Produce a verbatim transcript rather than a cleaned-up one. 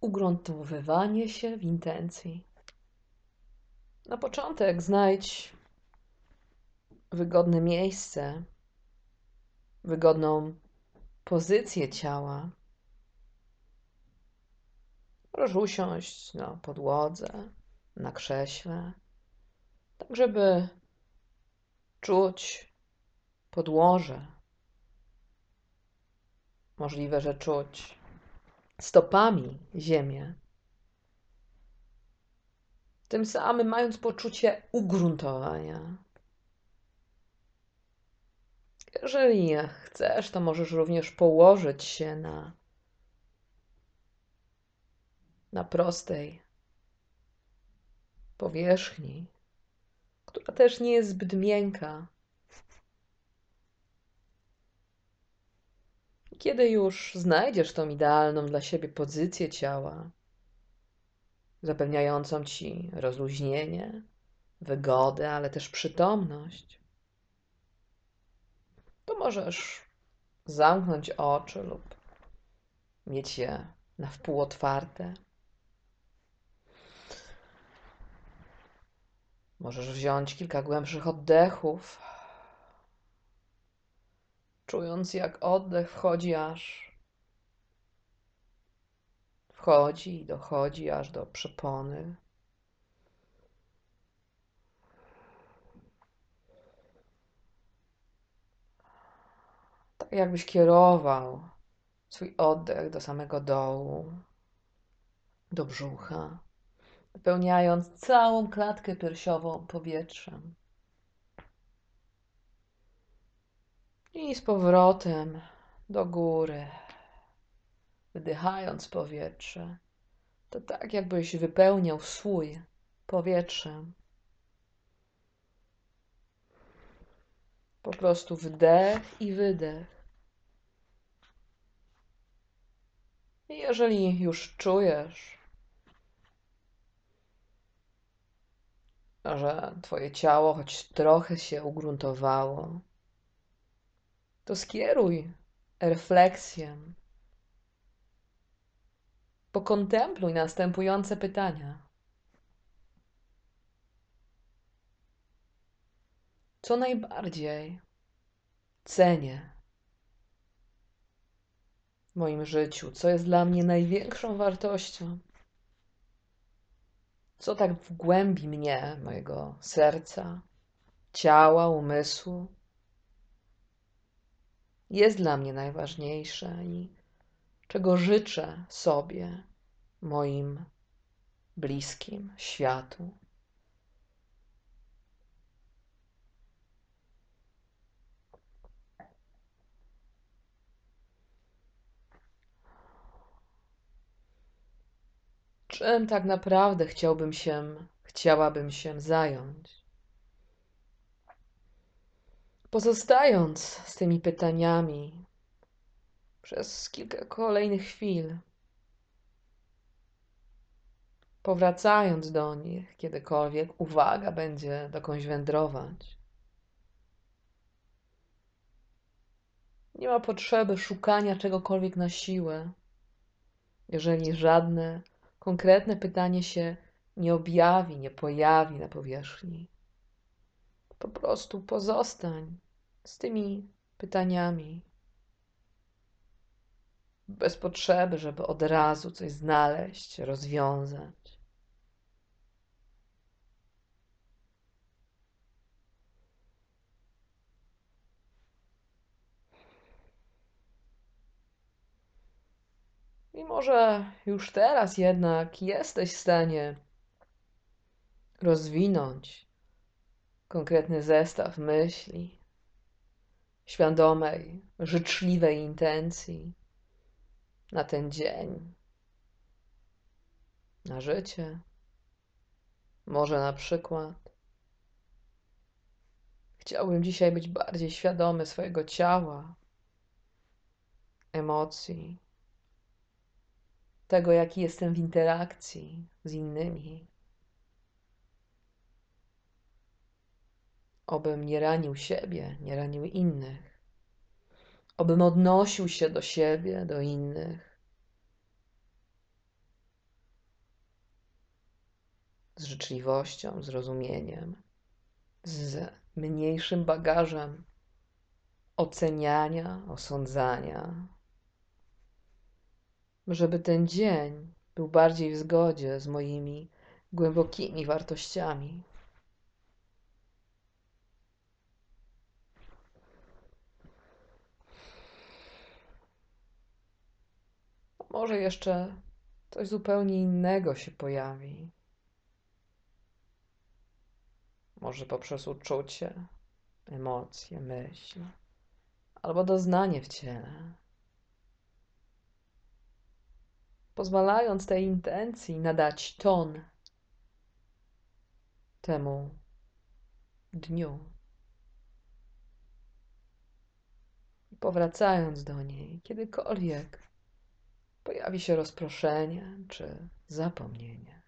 ugruntowywanie się w intencji. Na początek znajdź wygodne miejsce, wygodną pozycję ciała. Możesz usiąść na podłodze, na krześle, tak żeby czuć podłoże. Możliwe, że czuć stopami ziemię. Tym samym mając poczucie ugruntowania. Jeżeli chcesz, to możesz również położyć się na, na prostej powierzchni, która też nie jest zbyt miękka. Kiedy już znajdziesz tą idealną dla siebie pozycję ciała, zapewniającą ci rozluźnienie, wygodę, ale też przytomność, to możesz zamknąć oczy lub mieć je na wpół otwarte. Możesz wziąć kilka głębszych oddechów, czując jak oddech wchodzi aż wchodzi i dochodzi aż do przepony. Tak jakbyś kierował swój oddech do samego dołu, do brzucha, wypełniając całą klatkę piersiową powietrzem. I z powrotem do góry, wdychając powietrze. To tak jakbyś wypełniał słój powietrzem. Po prostu wdech i wydech. I jeżeli już czujesz, że twoje ciało choć trochę się ugruntowało, to skieruj refleksję. Pokontempluj następujące pytania. Co najbardziej cenię w moim życiu? Co jest dla mnie największą wartością? Co tak w głębi mnie, mojego serca, ciała, umysłu jest dla mnie najważniejsze i czego życzę sobie, moim bliskim, światu? Czym tak naprawdę chciałbym się, chciałabym się zająć? Pozostając z tymi pytaniami przez kilka kolejnych chwil, powracając do nich, kiedykolwiek uwaga będzie dokądś wędrować. Nie ma potrzeby szukania czegokolwiek na siłę, jeżeli żadne konkretne pytanie się nie objawi, nie pojawi na powierzchni. Po prostu pozostań z tymi pytaniami. Bez potrzeby, żeby od razu coś znaleźć, rozwiązać. I może już teraz jednak jesteś w stanie rozwinąć konkretny zestaw myśli, świadomej, życzliwej intencji na ten dzień, na życie. Może na przykład chciałbym dzisiaj być bardziej świadomy swojego ciała, emocji, tego, jaki jestem w interakcji z innymi. Obym nie ranił siebie, nie ranił innych. Obym odnosił się do siebie, do innych z życzliwością, zrozumieniem, z mniejszym bagażem oceniania, osądzania, żeby ten dzień był bardziej w zgodzie z moimi głębokimi wartościami. Może jeszcze coś zupełnie innego się pojawi. Może poprzez uczucie, emocje, myśl, albo doznanie w ciele. Pozwalając tej intencji nadać ton temu dniu. I powracając do niej, kiedykolwiek pojawi się rozproszenie czy zapomnienie.